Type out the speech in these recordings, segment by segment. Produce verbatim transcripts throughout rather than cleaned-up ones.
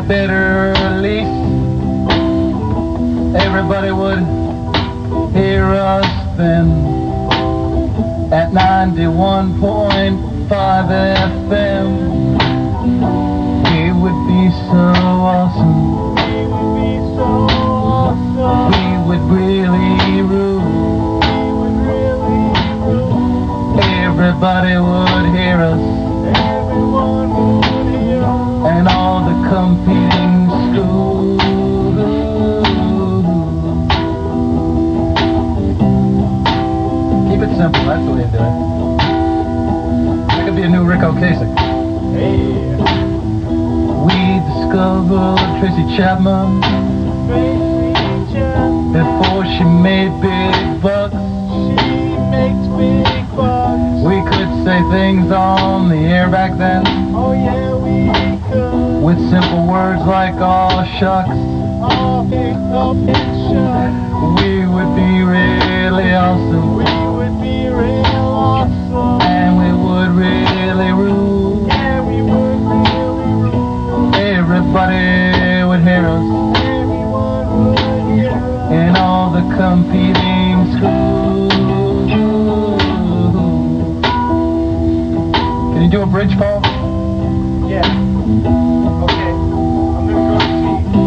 better lease. Everybody would hear us then at ninety-one point five F M. It would be so awesome. It would be so awesome. We would really rule. We would really rule. Everybody would hear us. Everyone would hear us. And all the competing schools. Keep it simple, that's the way to do it. That could be a new Rick Ocasek. Hey. We discovered Tracy Chapman Tracy Chapman. before she made big bucks. She makes big bucks. We could say things on the air back then Oh yeah, we could. with simple words like "aw shucks." Oh, pick up and shut. We would be really awesome. We would be real awesome. And we would really rule. Yeah, we would really rule. Everybody would hear us Everyone would hear us. in all the competing schools. Can you do a bridge, Paul? Yeah. Okay. I'm gonna go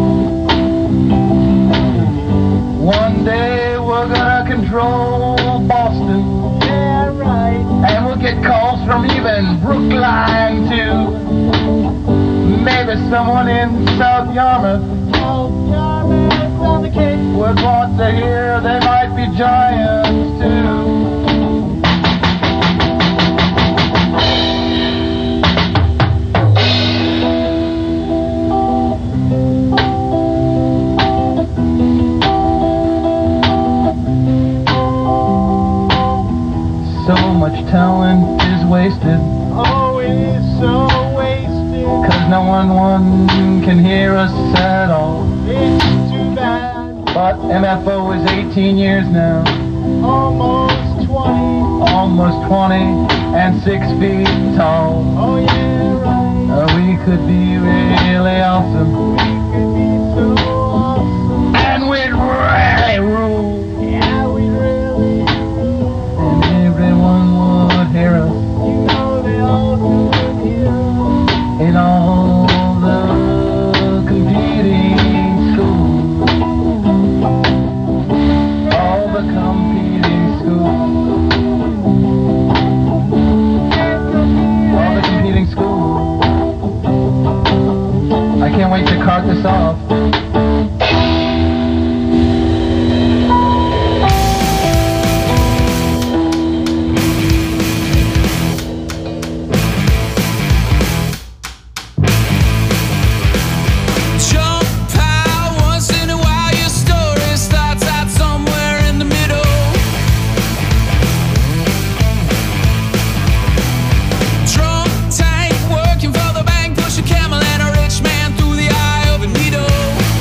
One day we're gonna control Boston. see. Yeah, right. And we'll get calls from even Brookline too. Maybe someone in South Yarmouth Oh, Yarmouth on the Cape. would want to hear they might be giants too. So much talent is wasted, Oh, it is so wasted. cause no one, one can hear us at all. It's too bad. But M F O is eighteen years now, Almost twenty. almost twenty and six feet tall. Oh, yeah, right. Uh, we could be really awesome, We could be so awesome. and we'd really rule. Yeah, we really rule. And everyone would hear us You know they all could hear us. in all the competing schools. All the competing schools. All the competing schools. I can't wait to cart this off. Jump out once in a while, your story starts out somewhere in the middle. Drunk tank working for the bank, push a camel and a rich man through the eye of a needle.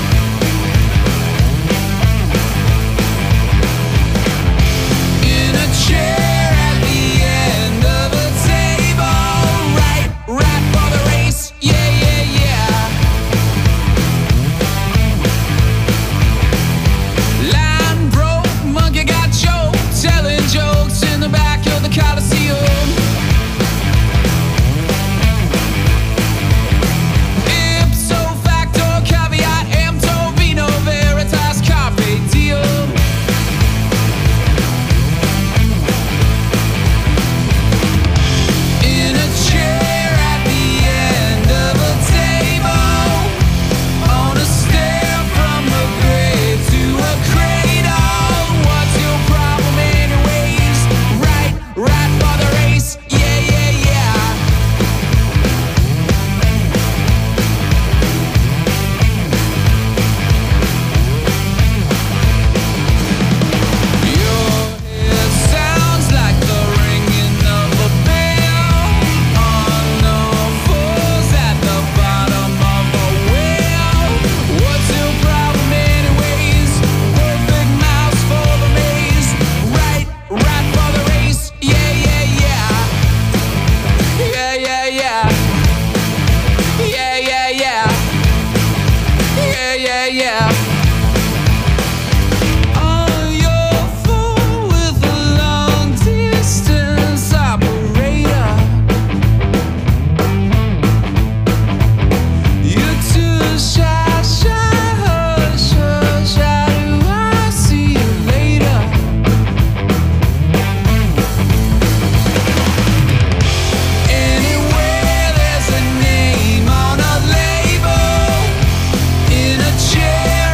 yeah. On your phone with a long distance operator. You're too shy, shy, hush, hush. How do I see you later? Anywhere there's a name on a label, in a chair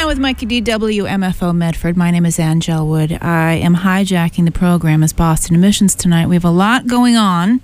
with Mikey D, W M F O Medford. My name is Ann Gelwood. I am hijacking the program as Boston Emissions tonight. We have a lot going on.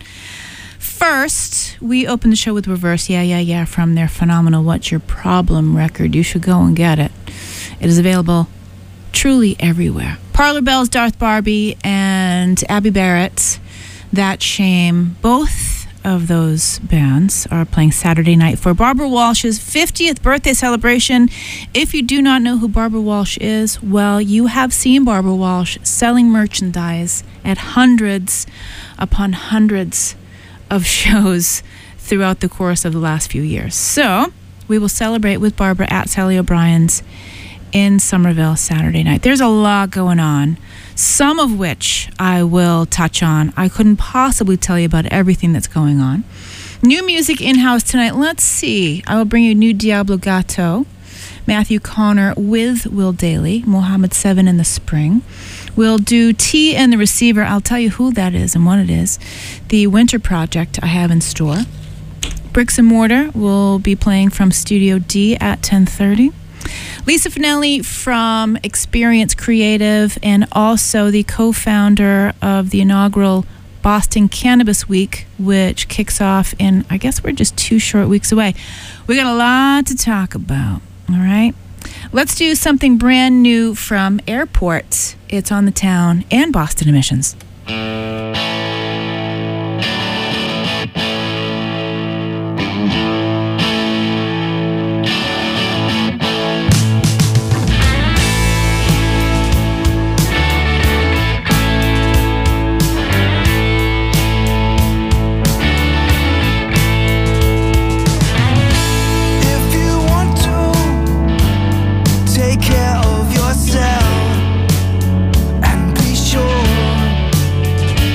First, we open the show with Reverse Yeah, Yeah, Yeah from their phenomenal What's Your Problem record. You should go and get it. It is available truly everywhere. Parlor Bells, Darth Barbie, and Abby Barrett, That Shame, both of those bands are playing Saturday night for Barbara Walsh's fiftieth birthday celebration. If you do not know who Barbara Walsh is, well, you have seen Barbara Walsh selling merchandise at hundreds upon hundreds of shows throughout the course of the last few years. So we will celebrate with Barbara at Sally O'Brien's in Somerville Saturday night. There's a lot going on, some of which I will touch on. I couldn't possibly tell you about everything that's going on. New music in-house tonight. Let's see. I will bring you new Diablo Gato, Matthew Connor with Will Daly, Mohammed Seven in the Spring. We'll do T and the Receiver. I'll tell you who that is and what it is. The winter project I have in store. Bricks and Mortar will be playing from Studio D at ten thirty. Lisa Finelli from Experience Creative and also the co-founder of the inaugural Boston Cannabis Week, which kicks off in, I guess we're just two short weeks away. We got a lot to talk about, all right? Let's do something brand new from Airport. It's on the Town and Boston Emissions. Care of yourself and be sure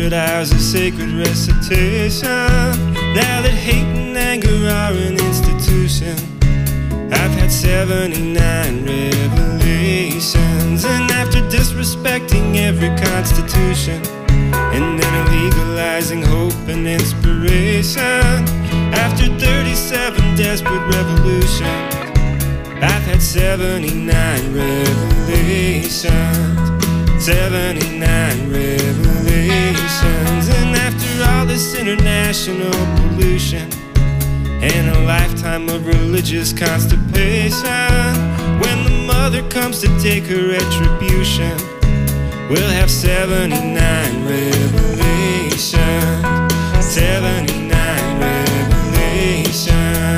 hundred hours of sacred recitation. Now that hate and anger are an institution, I've had seventy-nine revelations. And after disrespecting every constitution and then illegalizing hope and inspiration, after thirty-seven desperate revolutions, I've had seventy-nine revelations. seventy-nine revelations. And after all this international pollution and a lifetime of religious constipation, when the mother comes to take her retribution, we'll have seventy-nine revelations. seventy-nine revelations.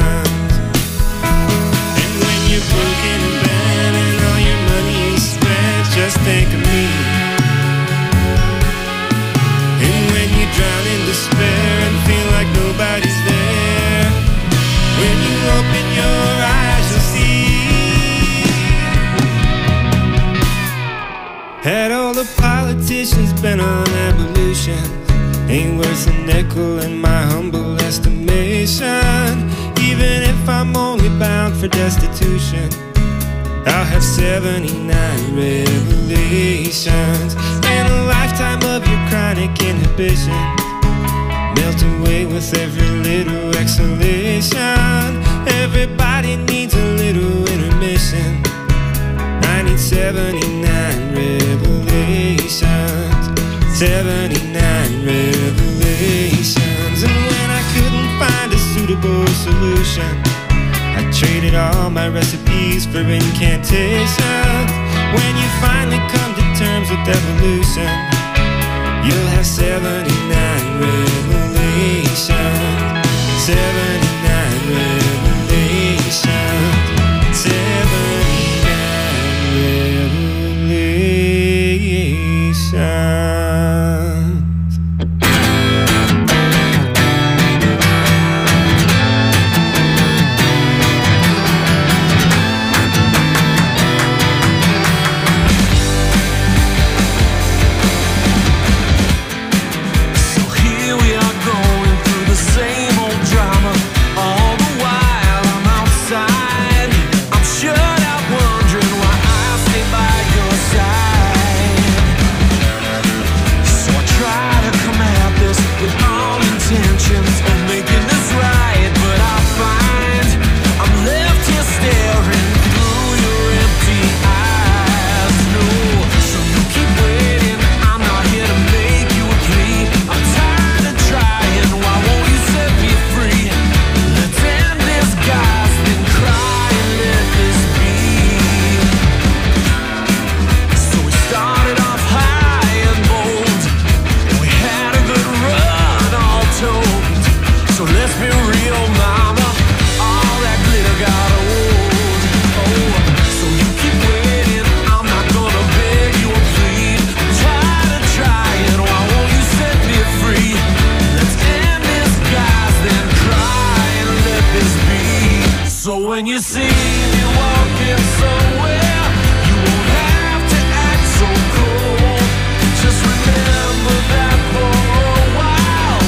And when you're broken and bad and all your money is spent, just think of me. And when you drown in despair and feel like nobody's there, when you open your eyes, you'll see. Had all the politicians been on abolition, ain't worth a nickel in my humble estimation. Even if I'm only bound for destitution, I'll have seventy-nine revelations. And a lifetime of your chronic inhibition melt away with every little exhalation. Everybody needs a little intermission. I need seventy-nine revelations. seventy-nine revelations. And when I couldn't find a suitable solution, I traded all my recipes for incantations. When you finally come to terms with evolution, you'll have seventy-nine revelations. seventy-nine revelations. seventy-nine revelations. When you see me walking somewhere, you won't have to act so cold. Just remember that for a while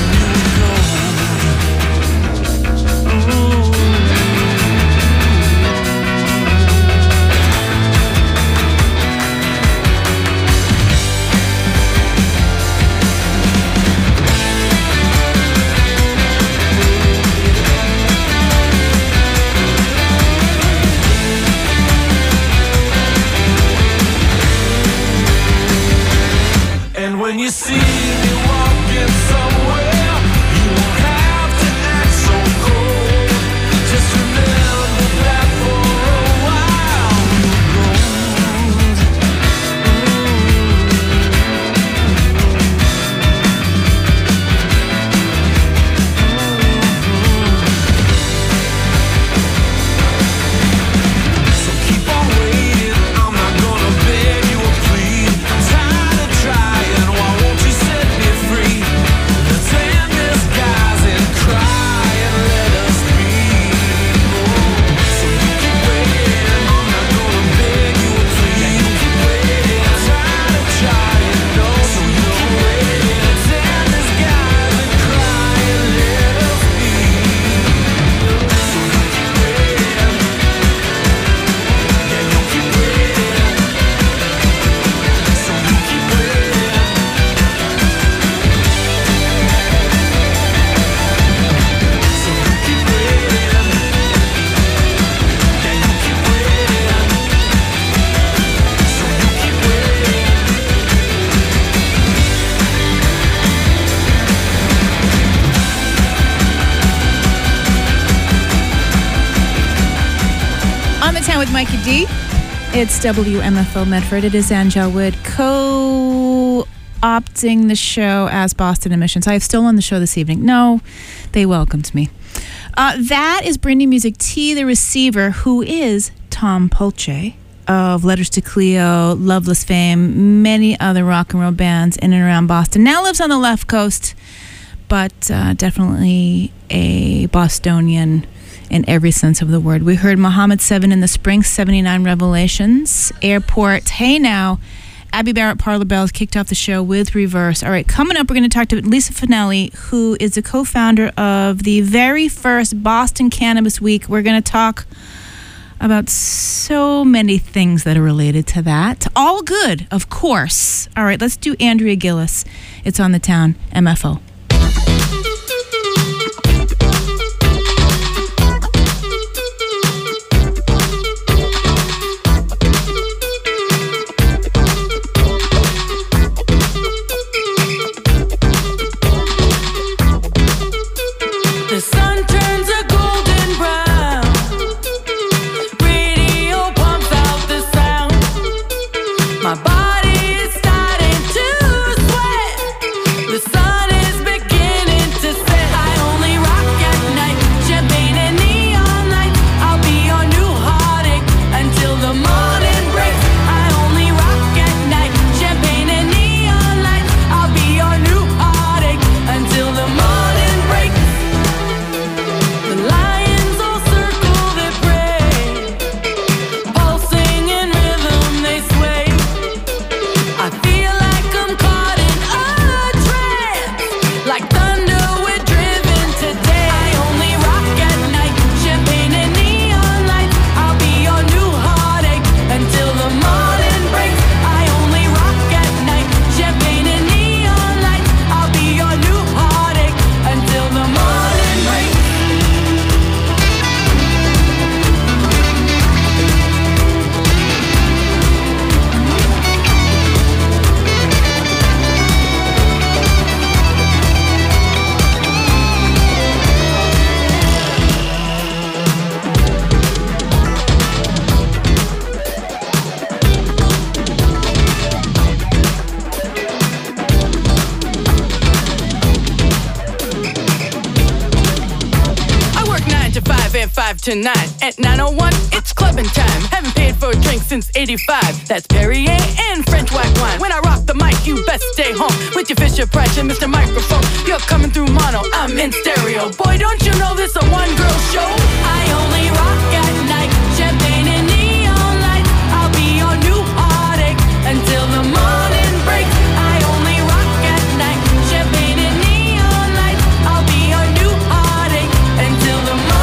when Chinatown with Mikey D. It's W M F O Medford. It is Angel Wood co-opting the show as Boston Emissions. I have stolen the show this evening. No, they welcomed me. Uh, that is Brandy Music T, the receiver, who is Tom Polche of Letters to Cleo, Loveless fame, many other rock and roll bands in and around Boston. Now lives on the left coast, but uh, definitely a Bostonian in every sense of the word. We heard Muhammad seven in the Spring, seventy-nine Revelations, Airport, Hey Now, Abby Barrett Parlor Bells kicked off the show with Reverse. All right, coming up, we're going to talk to Lisa Finelli, who is the co-founder of the very first Boston Cannabis Week. We're going to talk about so many things that are related to that. All good, of course. All right, let's do Andrea Gillis. It's on the town, M F O. Tonight at nine oh one, it's clubbing time. Haven't paid for a drink since eighty-five. That's Perrier and French white wine. When I rock the mic, you best stay home with your Fisher Price and Mister Microphone. You're coming through mono, I'm in stereo. Boy, don't you know this a one-girl show? I only rock at night. Champagne and neon lights. I'll be your new heartache until the morning breaks. I only rock at night. Champagne and neon lights. I'll be your new heartache until the morning.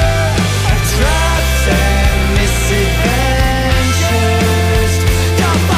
Don't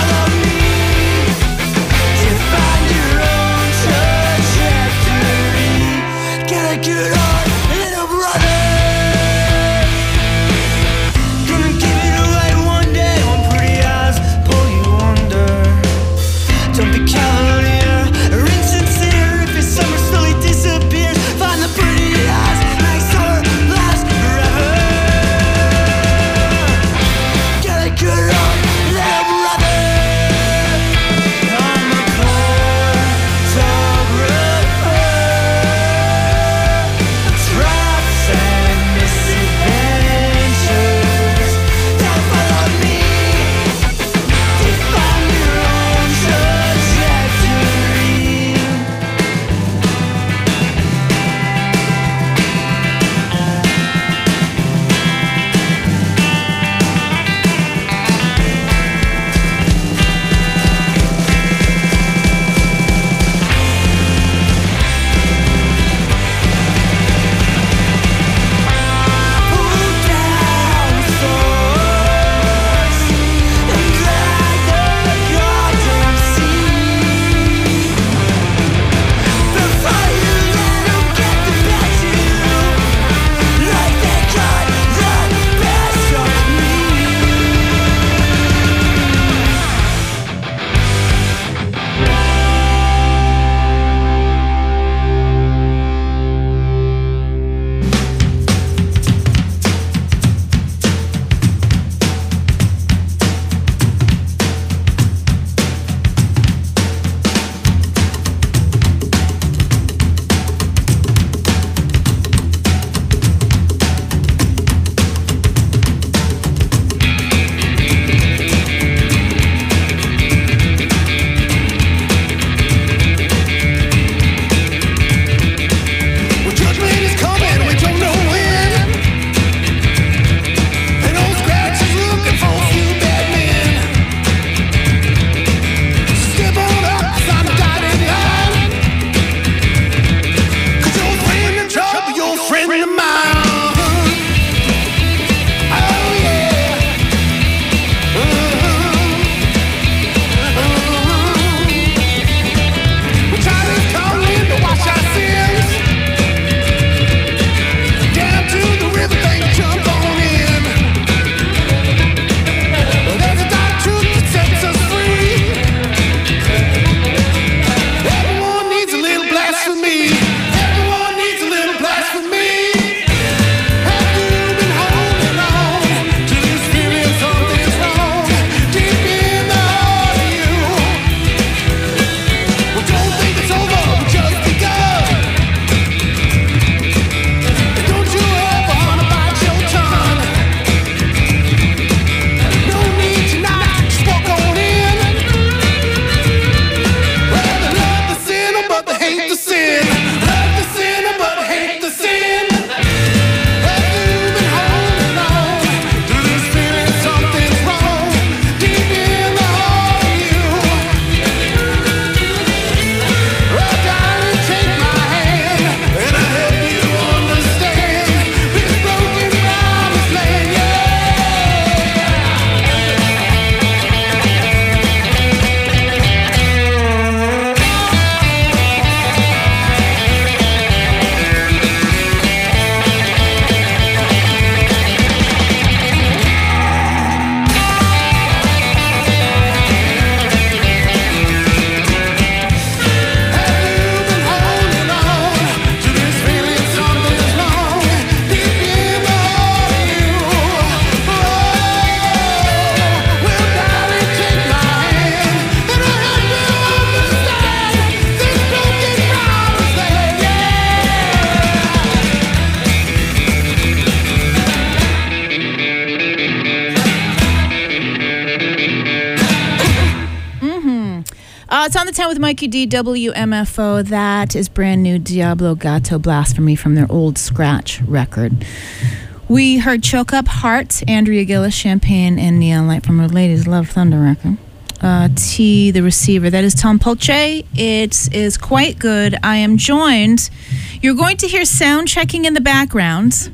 Uh, it's on the town with Mikey D, W M F O. That is brand new Diablo Gato Blasphemy from their old Scratch record. We heard Choke Up Heart, Andrea Gillis, Champagne, and Neon Light from her Ladies Love Thunder record. Uh, T, the receiver. That is Tom Polche. It is quite good. I am joined. You're going to hear sound checking in the background,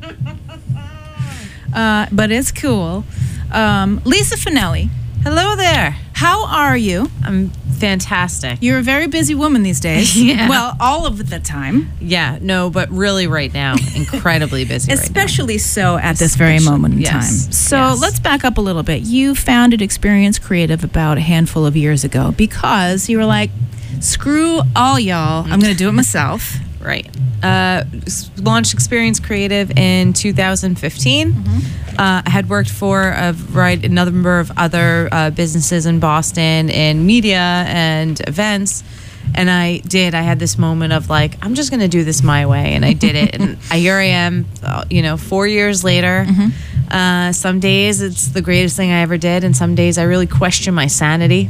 uh, but it's cool. Um, Lisa Finelli. Hello there. How are you? I'm fantastic. You're a very busy woman these days. Yeah. Well, all of the time. Yeah, no, but really right now, incredibly busy right now. Especially so at this very Especially- moment in yes, time. So yes. let's back up a little bit. You founded Experience Creative about a handful of years ago because you were like, screw all y'all, I'm going to do it myself. Right. Uh, s- launched Experience Creative in two thousand fifteen. Mm-hmm. Uh, I had worked for a variety, a number of other uh, businesses in Boston in media and events. And I did. I had this moment of like, I'm just going to do this my way. And I did it. And I, here I am, uh, you know, four years later. Mm-hmm. Uh, some days it's the greatest thing I ever did. And some days I really question my sanity.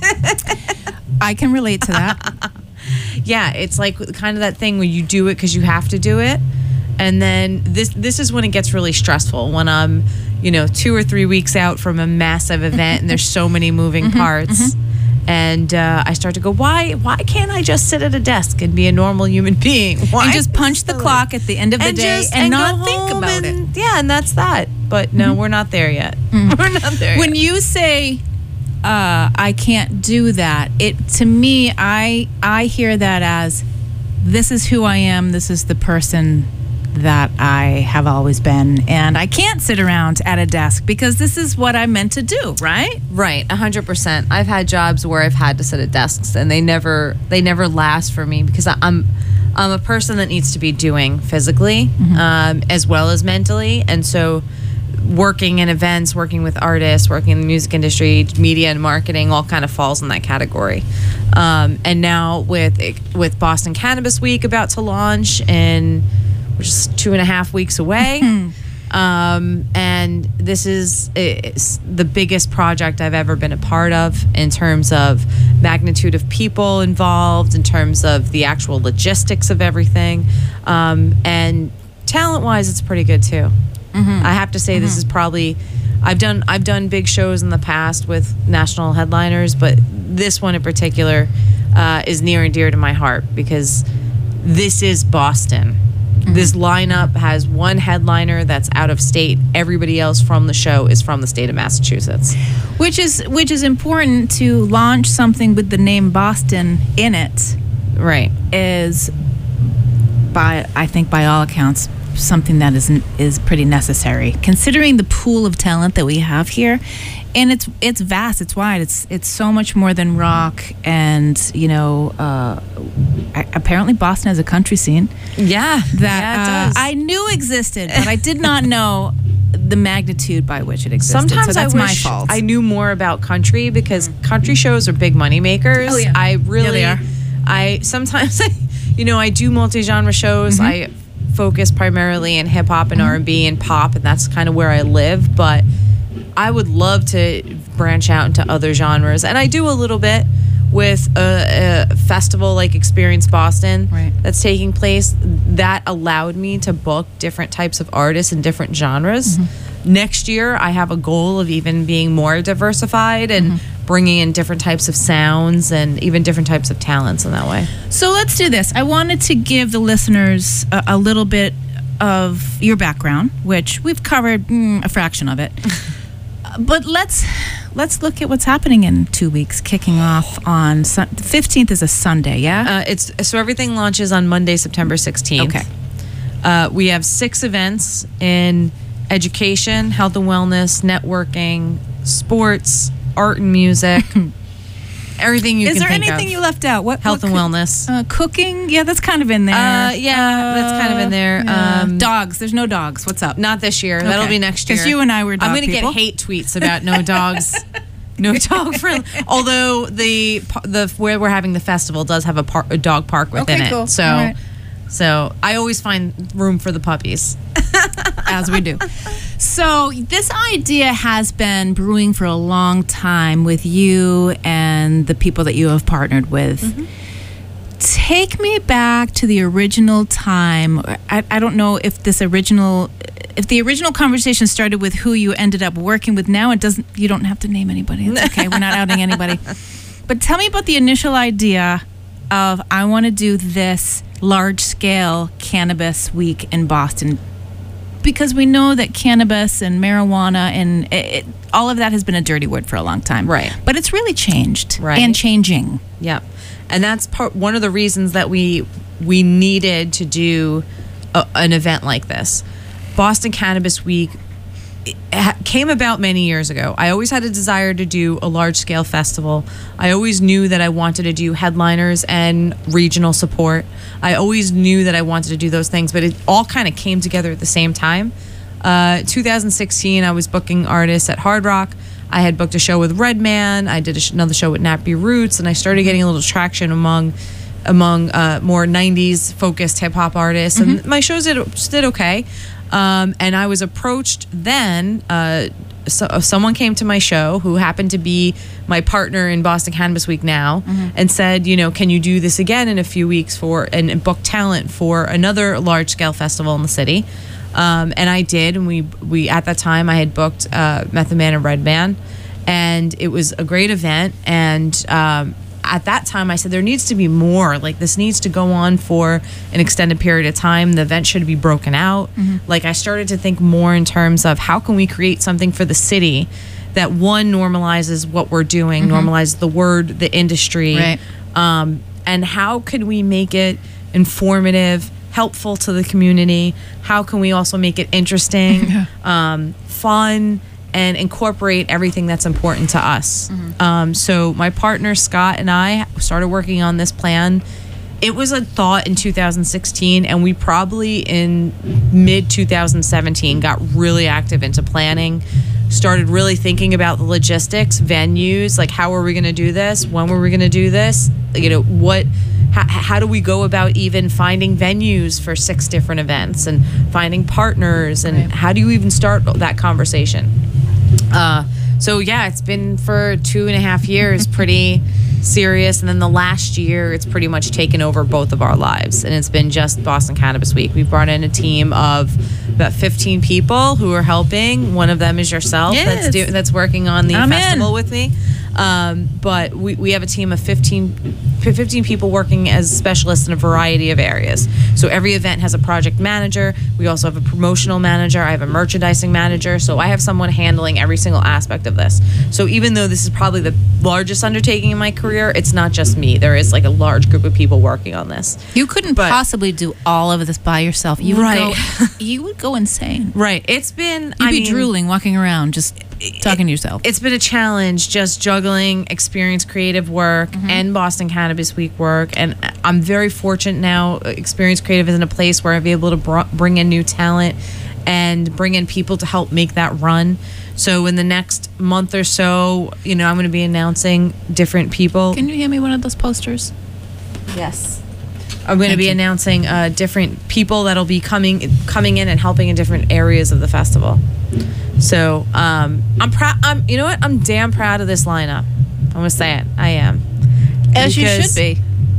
I can relate to that. Yeah, it's like kind of that thing where you do it because you have to do it. And then this this is when it gets really stressful, when I'm, you know, two or three weeks out from a massive event and there's so many moving parts. And uh, I start to go, why why can't I just sit at a desk and be a normal human being? Why And just punch the clock at the end of the and day just- and, go not think home about and- it. Yeah, and that's that. But no, we're not there yet. We're not there When yet. you say uh, I can't do that, it to me, I I hear that as this is who I am. This is the person that I have always been, and I can't sit around at a desk because this is what I'm meant to do, right? Right, one hundred percent. I've had jobs where I've had to sit at desks and they never they never last for me because I- I'm I'm a person that needs to be doing physically um, as well as mentally. And so working in events, working with artists, working in the music industry, media and marketing all kind of falls in that category. Um, and now with with Boston Cannabis Week about to launch in which is two and a half weeks away. Um, and this is it's the biggest project I've ever been a part of in terms of magnitude of people involved, in terms of the actual logistics of everything. Um, and talent-wise, it's pretty good too. I have to say this is probably I've done I've done big shows in the past with national headliners, but this one in particular uh, is near and dear to my heart because this is Boston. This lineup has one headliner that's out of state. Everybody else from the show is from the state of Massachusetts. Which is which is important to launch something with the name Boston in it. Right. Is by I think by all accounts something that is is pretty necessary considering the pool of talent that we have here, and it's it's vast, it's wide, it's it's so much more than rock, and you know uh, apparently Boston has a country scene Yeah. that yeah, it uh, does. I knew existed, but I did not know the magnitude by which it existed. Sometimes so that's I my wish fault. I knew more about country because country shows are big money makers. Oh, yeah. I really, Yeah, they are. I sometimes, you know, I do multi-genre shows. I focus primarily in hip hop and R and B and pop, and that's kind of where I live. But I would love to branch out into other genres, and I do a little bit with a, a festival like Experience Boston Right. that's taking place. That allowed me to book different types of artists in different genres. Next year, I have a goal of even being more diversified and bringing in different types of sounds and even different types of talents in that way. So let's do this. I wanted to give the listeners a, a little bit of your background, which we've covered mm, a fraction of it. But let's let's look at what's happening in two weeks, kicking off on sun- the fifteenth is a Sunday, yeah? Uh, it's so everything launches on Monday, September sixteenth. Okay. Uh, we have six events in education, health and wellness, networking, sports, art and music, everything you is can there think anything of. you left out? What Health what and could- wellness. Uh, cooking? Yeah, that's kind of in there. Uh, yeah, that's kind of in there. yeah. Um, dogs. There's no dogs. What's up? Not this year. That'll Okay. be next year. 'Cause you and I were dog I'm gonna people. get hate tweets about no dogs. No dog friendly. Although the the where we're having the festival does have a, par- a dog park within Okay, it. cool. So All right. so I always find room for the puppies. As we do. So this idea has been brewing for a long time with you and the people that you have partnered with. Mm-hmm. Take me back to the original time. I, I don't know if this original, if the original conversation started with who you ended up working with. Now it doesn't. You don't have to name anybody. It's okay. We're not outing anybody. But tell me about the initial idea of I want to do this large-scale cannabis week in Boston, because we know that cannabis and marijuana and it, it, all of that has been a dirty word for a long time. Right. But it's really changed Right. and changing. Yep. And that's part one of the reasons that we we needed to do a, an event like this. Boston Cannabis Week it ha- came about many years ago. I always had a desire to do a large scale festival. I always knew that I wanted to do headliners and regional support. I always knew that I wanted to do those things, but it all kind of came together at the same time. Uh, two thousand sixteen, I was booking artists at Hard Rock. I had booked a show with Redman. I did a sh- another show with Nappy Roots, and I started getting a little traction among among uh, more nineties focused hip hop artists. Mm-hmm. And my shows did did okay. Um, and I was approached then. Uh, so, someone came to my show who happened to be my partner in Boston Cannabis Week now, mm-hmm. and said, you know, can you do this again in a few weeks for and, and book talent for another large scale festival in the city? Um, and I did, and we we at that time I had booked uh, Method Man and Redman, and it was a great event. And um, at that time, I said there needs to be more. Like this needs to go on for an extended period of time. The event should be broken out. Mm-hmm. Like I started to think more in terms of how can we create something for the city that one normalizes what we're doing, mm-hmm. normalizes the word, the industry, right. um, and how could we make it informative, helpful to the community? How can we also make it interesting, yeah. um, fun, and incorporate everything that's important to us? Mm-hmm. Um, so my partner Scott and I started working on this plan. It was a thought in two thousand sixteen, and we probably in mid two thousand seventeen got really active into planning, started really thinking about the logistics, venues, like how are we going to do this? When were we going to do this? You know, what How, how do we go about even finding venues for six different events and finding partners, and right. how do you even start that conversation? Uh, so yeah, it's been for two and a half years pretty serious, and then the last year it's pretty much taken over both of our lives, and it's been just Boston Cannabis Week. We've brought in a team of about fifteen people who are helping. One of them is yourself. Yes. that's do, that's working on the I'm festival in. with me. Um, but we, we have a team of fifteen, fifteen people working as specialists in a variety of areas. So every event has a project manager. We also have a promotional manager. I have a merchandising manager. So I have someone handling every single aspect of this. So even though this is probably the largest undertaking in my career, it's not just me. There is like a large group of people working on this. You couldn't But- possibly do all of this by yourself. You would Right. go, you would go insane. Right. It's been, You'd I be mean, drooling, walking around, just talking to yourself. It's been a challenge just juggling Experience Creative work Mm-hmm. and Boston Cannabis Week work. And I'm very fortunate now. Experience Creative is in a place where I've able to br- bring in new talent and bring in people to help make that run. So in the next month or so, you know, I'm going to be announcing different people. Can you hand me one of those posters? Yes. I'm going to Thank be you. announcing uh, different people that'll be coming coming in and helping in different areas of the festival. So um, I'm proud. I'm you know what? I'm damn proud of this lineup. I'm going to say it. I am. As you Because should be.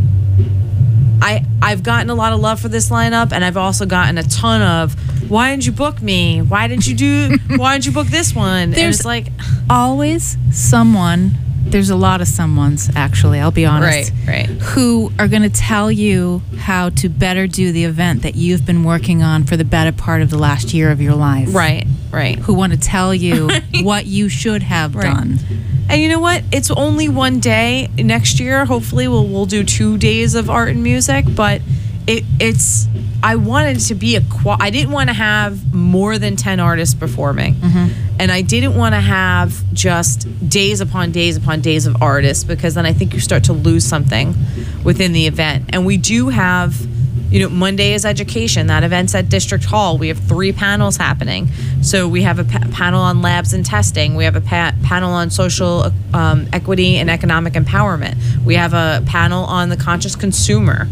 I I've gotten a lot of love for this lineup, and I've also gotten a ton of, why didn't you book me? Why didn't you do? Why didn't you book this one? And There's it's like, Always someone, there's a lot of someones, actually, I'll be honest. right, right. Who are going to tell you how to better do the event that you've been working on for the better part of the last year of your life. Right, right. Who want to tell you what you should have Right. done. And you know what? It's only one day. Next year, hopefully, we'll we'll do two days of art and music. But it it's I wanted to be a qua- I didn't want to have more than ten artists performing, and I didn't want to have just days upon days upon days of artists, because then I think you start to lose something within the event. And we do have. You know, Monday is education. That event's at District Hall. We have three panels happening. So we have a pa- panel on labs and testing. We have a pa- panel on social um, equity and economic empowerment. We have a panel on the conscious consumer.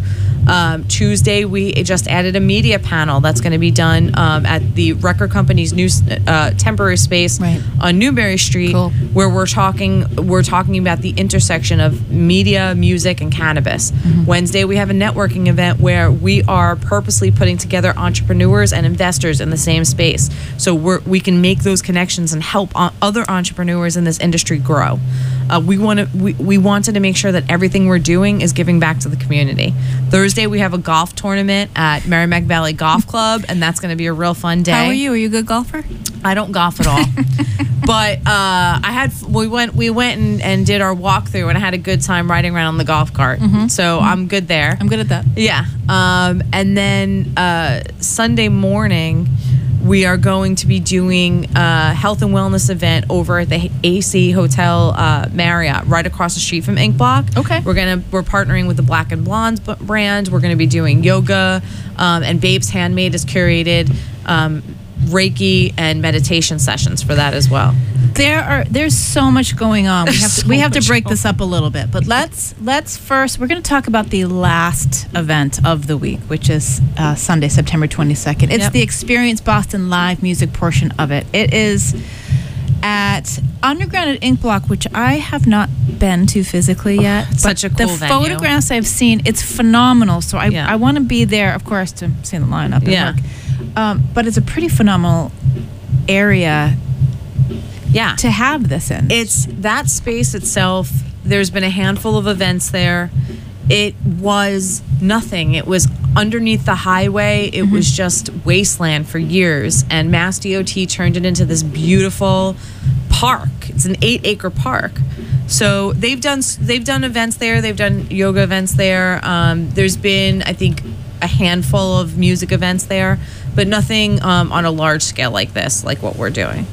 Um, Tuesday, we just added a media panel that's going to be done um, at the record company's new uh, temporary space Right. on Newberry Street, Cool. where we're talking we're talking about the intersection of media, music, and cannabis. Mm-hmm. Wednesday, we have a networking event where we are purposely putting together entrepreneurs and investors in the same space, so we're, we can make those connections and help o- other entrepreneurs in this industry grow. Uh, we want to we, we wanted to make sure that everything we're doing is giving back to the community. Thursday, we have a golf tournament at Merrimack Valley Golf Club, and that's going to be a real fun day. How are you? Are you a good golfer? I don't golf at all, but uh, I had we went we went and, and did our walkthrough, and I had a good time riding around on the golf cart. So I'm good there. I'm good at that. Yeah. Um, and then uh, Sunday morning, we are going to be doing a health and wellness event over at the A C Hotel uh, Marriott, right across the street from Ink Block. Okay. We're gonna we're partnering with the Black and Blondes b- brand. We're gonna be doing yoga, um, and Babes Handmade has curated um, Reiki and meditation sessions for that as well. There are there's so much going on. We have to, so we have to much break going this up a little bit, but let's let's first we're going to talk about the last event of the week, which is uh, Sunday, September twenty-second. It's Yep. the Experience Boston live music portion of it. It is at Underground at Ink Block, which I have not been to physically yet. it's but such a cool the venue. photographs I've seen, it's phenomenal. So I Yeah. I want to be there, of course, to see the lineup and Yeah. work. Um, but it's a pretty phenomenal area Yeah. to have this in. It's that space itself. There's been a handful of events there. It was nothing. It was underneath the highway. It was just wasteland for years. And Mass D O T turned it into this beautiful park. It's an eight acre park. So they've done they've done events there. They've done yoga events there. Um, there's been, I think, a handful of music events there, but nothing um, on a large scale like this, like what we're doing.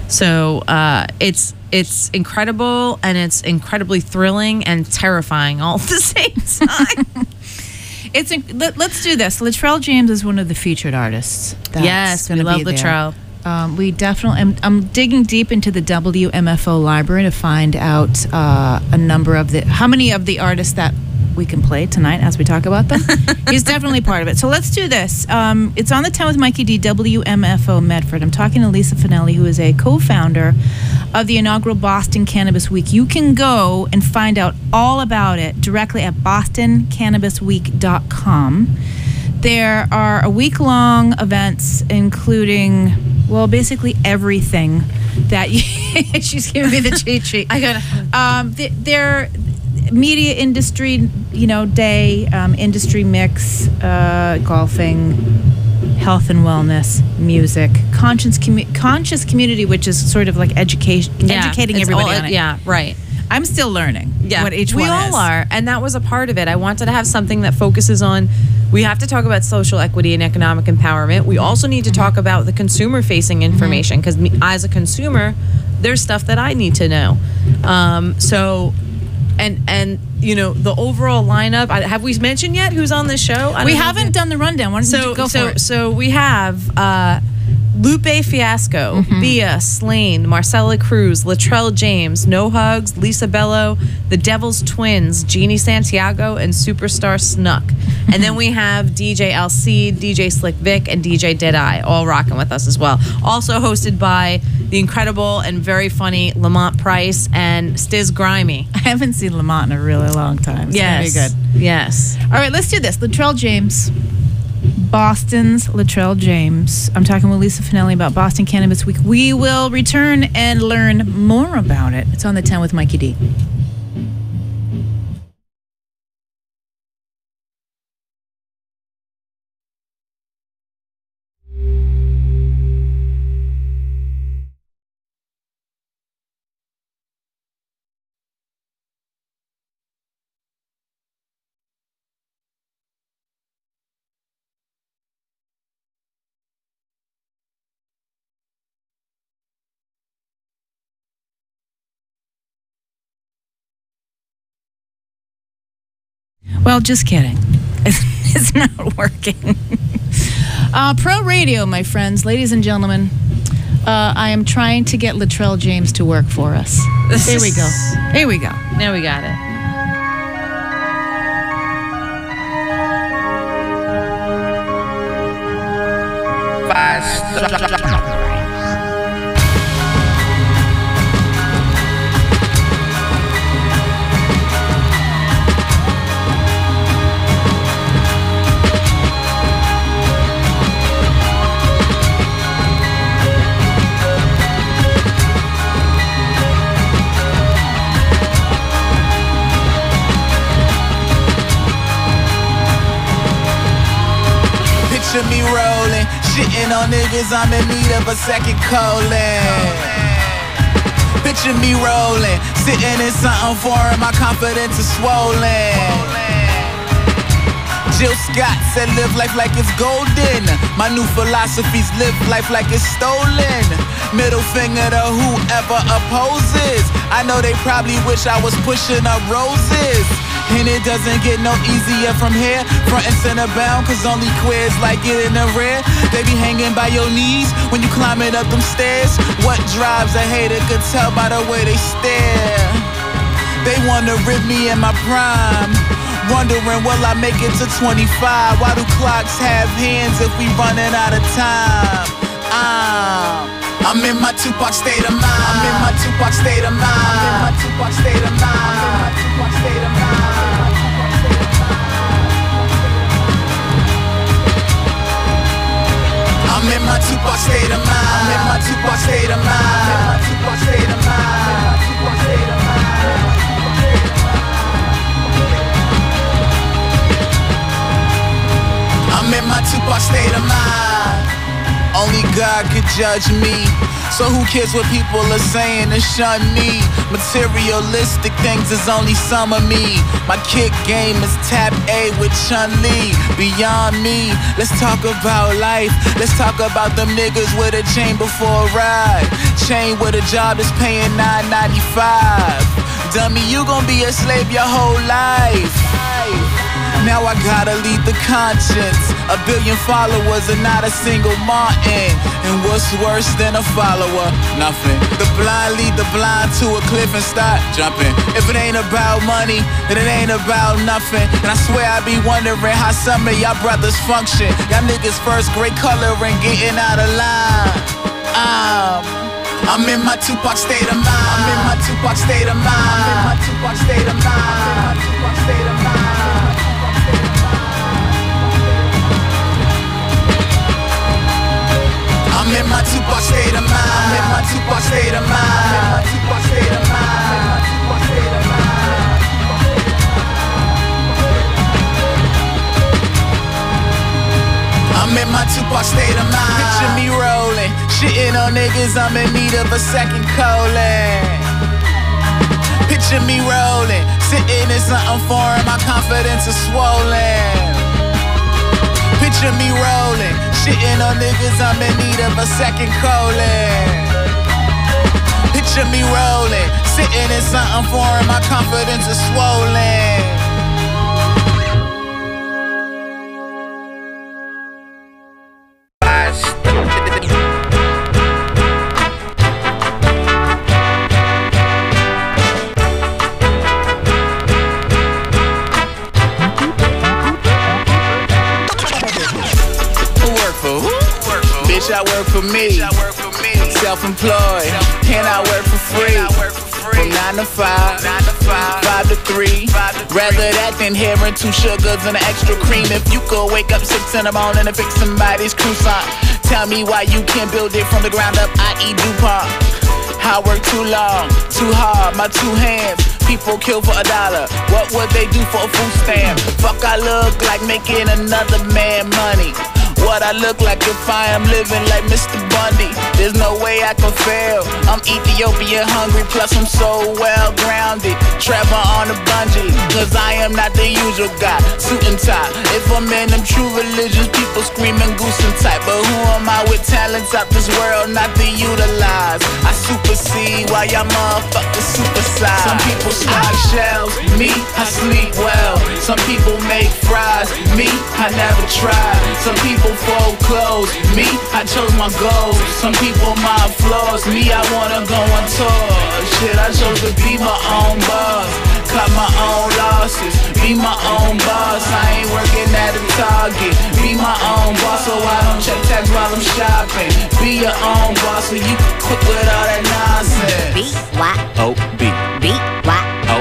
So uh, it's it's incredible, and it's incredibly thrilling and terrifying all at the same time. It's a, let, let's do this. Latrell James is one of the featured artists. That's Yes, we gonna love be there. Latrell. Um, we definitely. I'm, I'm digging deep into the W M F O library to find out uh, a number of the how many of the artists that we can play tonight as we talk about them. He's definitely part of it. So let's do this. Um, it's on the ten with Mikey D, W M F O Medford. I'm talking to Lisa Finelli, who is a co-founder of the inaugural Boston Cannabis Week. You can go and find out all about it directly at boston cannabis week dot com. There are a week-long events, including, well, basically everything that you, she's giving me the cheat sheet. I got Um, th- there, media industry, you know, day, um, industry mix, uh, golfing, health and wellness, music, conscious commu- conscious community, which is sort of like education, educating it's everybody all- on it. Yeah, right. I'm still learning Yeah, what each we one all is. are, and that was a part of it. I wanted to have something that focuses on. We have to talk about social equity and economic empowerment. We also need to talk about the consumer-facing information, because as a consumer, there's stuff that I need to know. Um, so, and and you know the overall lineup. I, have we mentioned yet who's on this show? I We don't know haven't if- done the rundown. Why don't So you go so for it? so we have uh, Lupe Fiasco, Mm-hmm. Bia Slane, Marcella Cruz, Latrell James, No Hugs, Lisa Bello, The Devil's Twins, Jeannie Santiago, and Superstar Snuck. And then we have D J L C, D J Slick Vic, and D J Deadeye all rocking with us as well. Also hosted by the incredible and very funny Lamont Price and Stiz Grimy. I haven't seen Lamont in a really long time. It's Yes. gonna be good. Yes. All right, let's do this. Latrell James, Boston's Latrell James. I'm talking with Lisa Finelli about Boston Cannabis Week. We will return and learn more about it. It's on the ten with Mikey D. Well, just kidding. It's, it's not working. uh, Pro Radio, my friends, ladies and gentlemen. Uh, I am trying to get Latrell James to work for us. There we go. Here we go. Now we got it. Picture me rolling, shitting on niggas, I'm in need of a second colon. Picture me rolling, sitting in something foreign, my confidence is swollen. Jill Scott said live life like it's golden. My new philosophies live life like it's stolen. Middle finger to whoever opposes. I know they probably wish I was pushing up roses. And it doesn't get no easier from here. Front and center bound, cause only queers like it in the rear. They be hanging by your knees when you climbing up them stairs. What drives a hater could tell by the way they stare. They wanna rip me in my prime, wondering will I make it to twenty-five? Why do clocks have hands if we running out of time? I'm, I'm in my Tupac state of mind. I'm in my Tupac state of mind. I'm in my Tupac state of mind. Tupac state of mind. I'm in my Tupac state of mind. I'm in my Tupac state of mind. I'm in my Tupac state of mind. Tupac state of mind. I'm in my Tupac state of mind. Only God could judge me, so who cares what people are saying and shun me? Materialistic things is only some of me. My kick game is tap A with Chun-Li. Beyond me, let's talk about life. Let's talk about them niggas with a chain before a ride. Chain with a job that's paying nine ninety-five. Dummy, you gon' be a slave your whole life. Now I gotta lead the conscience. A billion followers and not a single Martin. And what's worse than a follower? Nothing. The blind lead the blind to a cliff and start jumping. If it ain't about money, then it ain't about nothing. And I swear I be wondering how some of y'all brothers function. Y'all niggas first grade coloring, getting out of line. Um, I'm in my Tupac state of mind. I'm in my Tupac state of mind. I'm in my Tupac state of mind. I'm in my Tupac state of mind. I'm in my Tupac state of mind. I'm in my Tupac state of mind. I'm in my Tupac state of mind. Tupac state of mind. I'm in my Tupac state of mind. Picture me rolling, shitting on niggas, I'm in need of a second colon. Picture me rolling, sitting in something foreign, my confidence is swollen. Picture me rolling, shitting on niggas, I'm in need of a second colon. Picture me rolling, sitting in something foreign, my confidence is swollen. Bitch, I work for me, self-employed, and I work for free, from nine to five, five to three, rather that than hearing two sugars and an extra cream. If you could wake up six in the morning and fix somebody's croissant, tell me why you can't build it from the ground up, that is. DuPont. I work too long, too hard, my two hands. People kill for a dollar, what would they do for a food stamp? Fuck, I look like making another man money. What I look like if I am living like Mister Bundy. There's no way I can fail. I'm Ethiopian hungry, plus I'm so well grounded. Trevor on a bungee, cause I am not the usual guy. Suit and tie, if I'm in them true religions, people screaming goose and tight. But who am I with talents out this world not to utilize? I supersede while y'all motherfuckers supersize. Some people stock shells, me, I sleep well. Some people make fries, me, I never tried. Some people fold clothes, me, I chose my goals. Some people my flaws, me, I wanna go on tour. Shit, I chose to be my own boss, cut my own losses, be my own boss. I ain't working at a target. Be my own boss, so I don't check tags while I'm shopping. Be your own boss, so you can quit with all that nonsense. B Y O B B Y O.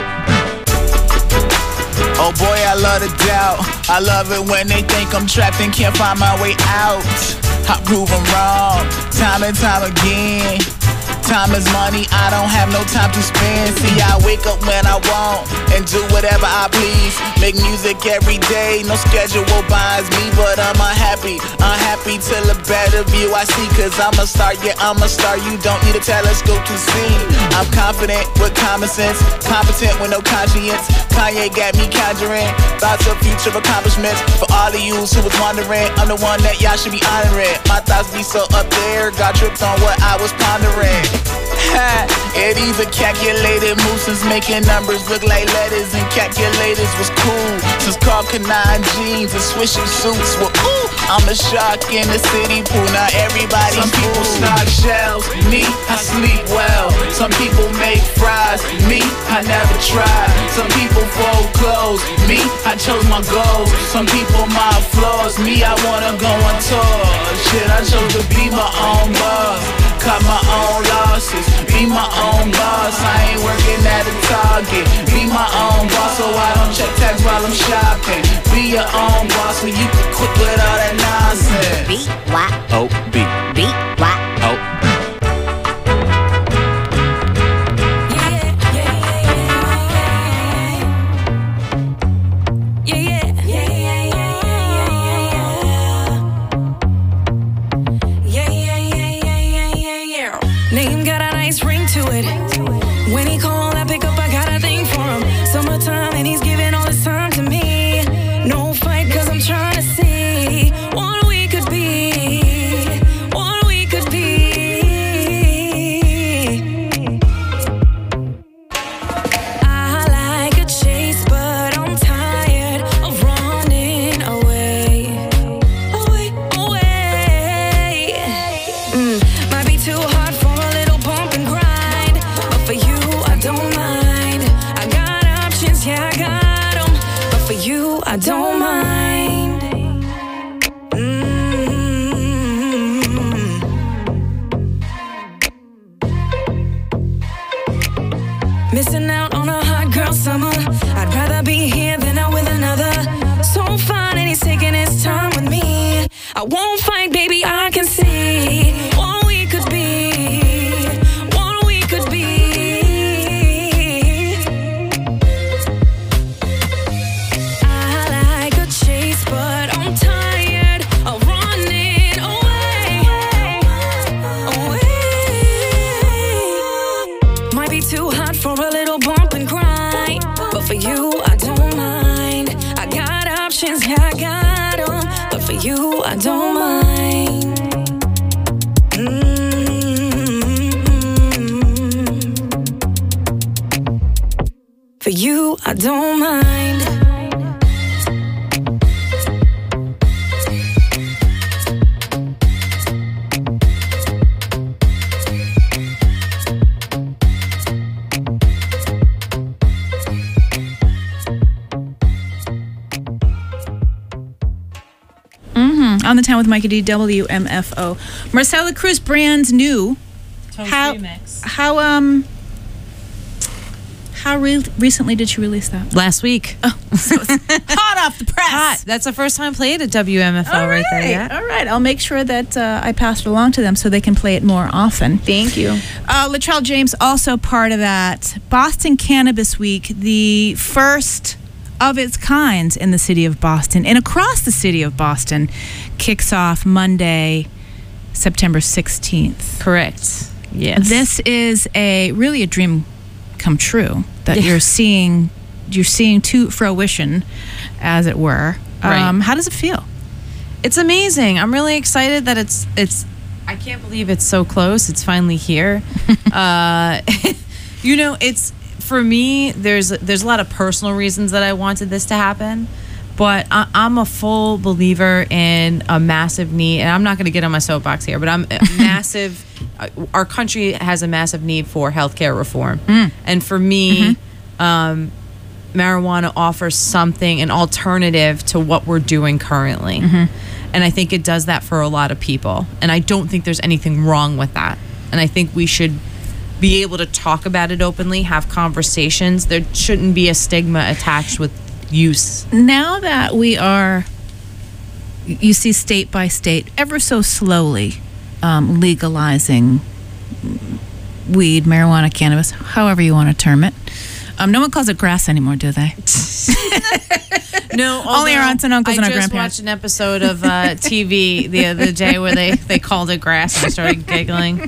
Oh boy, I love the doubt. I love it when they think I'm trapped and can't find my way out. I prove them wrong, time and time again. Time is money, I don't have no time to spend. See, I wake up when I want and do whatever I please. Make music every day, no schedule binds me. But I'm unhappy, unhappy till a better view I see. Cause I'm a star, yeah, I'm a star. You don't need a telescope to see. I'm confident with common sense, competent with no conscience. Kanye got me conjuring thoughts of future accomplishments. For all of you who was wondering, I'm the one that y'all should be honoring. My thoughts be so up there, got tripped on what I was pondering. Yeah, these are calculated moves since making numbers look like letters. And calculators was cool since Carl Canine jeans and swishing suits. Well, ooh, I'm a shark in the city pool. Now everybody. Some people stock shells, me, I sleep well. Some people make fries, me, I never tried. Some people fold clothes, me, I chose my goals. Some people my flaws, me, I wanna go on tour. Shit, I chose to be my own boss. Cut my own losses, be my own boss. I ain't working at a Target. Be my own boss, so I don't check tags while I'm shopping. Be your own boss, so you can quit with all that nonsense. B Y O B B Y O. Name got a nice ring to it. When he call, I pick up, I got a thing for him. Summertime and he's giving all his time to me. No fight, cause I'm trying to see what we could be. What we could be. I like a chase, but I'm tired of running away. Away, away. Mm, might be too hard for a little bump and grind, but for you I don't mind. I got options, yeah I got them, but for you I don't mind. Mm. Missing out on a hot girl summer. I'd rather be here than out with another. So fine and he's taking his time with me. I won't fight, baby, I can see what we could be. What we could be. I like a chase, but I'm tired of running away. Away. Might be too hot for a little bump and grind, but for you I don't mind. I got options, yeah I got them, but for you I don't mind. Mm-hmm. For you I don't mind. On the Town with Micah D, W M F O. Marcella Cruz, brand new. Toast How, remix. how, um, how re- recently did you release that? Last week. Oh, so it's hot off the press. Hot. That's the first time I played at W M F O All right, there. Yeah. All right. I'll make sure that uh, I pass it along to them so they can play it more often. Thank you. Uh, Latrell James, also part of that. Boston Cannabis Week, the first of its kind in the city of Boston and across the city of Boston, kicks off Monday, September sixteenth. Correct. Yes. This is a really a dream come true that Yeah. you're seeing you're seeing to fruition, as it were. Right. Um, how does it feel? It's amazing. I'm really excited that it's it's I can't believe it's so close. It's finally here. uh, you know, it's for me, there's there's a lot of personal reasons that I wanted this to happen, but I, I'm a full believer in a massive need, and I'm not going to get on my soapbox here, but I'm a massive. uh, our country has a massive need for healthcare reform, Mm. and for me, Mm-hmm. um, marijuana offers something, an alternative to what we're doing currently. Mm-hmm. And I think it does that for a lot of people. And I don't think there's anything wrong with that. And I think we should be able to talk about it openly, have conversations. There shouldn't be a stigma attached with use. Now that we are, you see state by state, ever so slowly um, legalizing weed, marijuana, cannabis, however you want to term it. Um, no one calls it grass anymore, do they? No, Only our aunts and uncles I and our just grandparents. watched an episode of uh, T V the other day where they, they called it grass and I started giggling.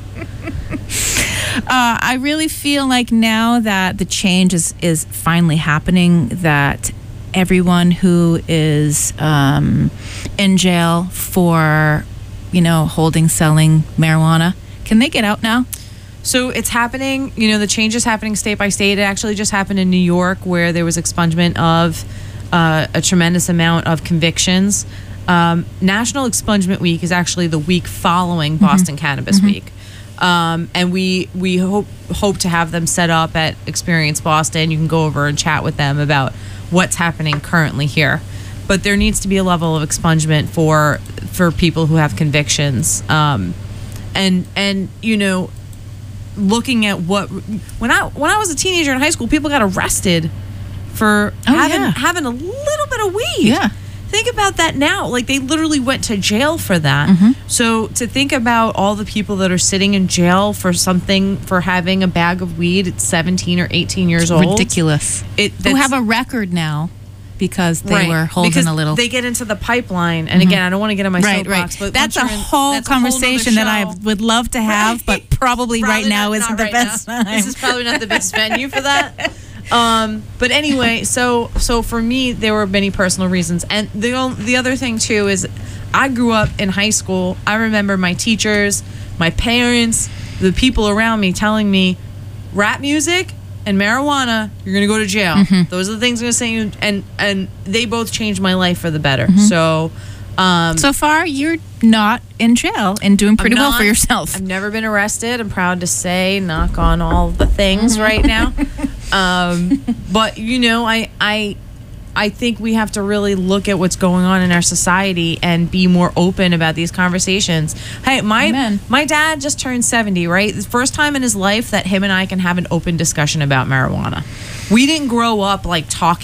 Uh, I really feel like now that the change is, is finally happening, that everyone who is um, in jail for, you know, holding, selling marijuana, can they get out now? So it's happening, you know, the change is happening state by state. It actually just happened in New York where there was expungement of uh, a tremendous amount of convictions. Um, National Expungement Week is actually the week following Boston Cannabis Mhm. Week. Um, and we we hope hope to have them set up at Experience Boston. You can go over and chat with them about what's happening currently here. But there needs to be a level of expungement for for people who have convictions. Um, and and you know, looking at what when I when I was a teenager in high school, people got arrested for Oh, having yeah. having a little bit of weed. Yeah. Think about that now. Like they literally went to jail for that. Mhm. So to think about all the people that are sitting in jail for something for having a bag of weed at seventeen or eighteen years old. Ridiculous. It Who that's- have a record now because they Right. were holding because a little. They get into the pipeline, and Mhm. again, I don't want to get on my right, soapbox, right. but That's a once you're in- whole that's a whole nother conversation that I show. would love to have, but probably, right Probably now not- isn't not the right best now. time. This is probably not the best venue for that. Um, but anyway, so so for me, there were many personal reasons, and the on- the other thing too is, I grew up in high school. I remember my teachers, my parents, the people around me telling me, rap music and marijuana, you're gonna go to jail. Mhm. Those are the things I'm gonna say, you, and and they both changed my life for the better. Mhm. So. Um, So far, you're not in jail and doing pretty I'm well for not- yourself. I've never been arrested. I'm proud to say, knock on all the things right now. Um, but you know, I I I think we have to really look at what's going on in our society and be more open about these conversations. Hey, my Amen. my dad just turned seventy, right? The first time in his life that him and I can have an open discussion about marijuana. We didn't grow up like talking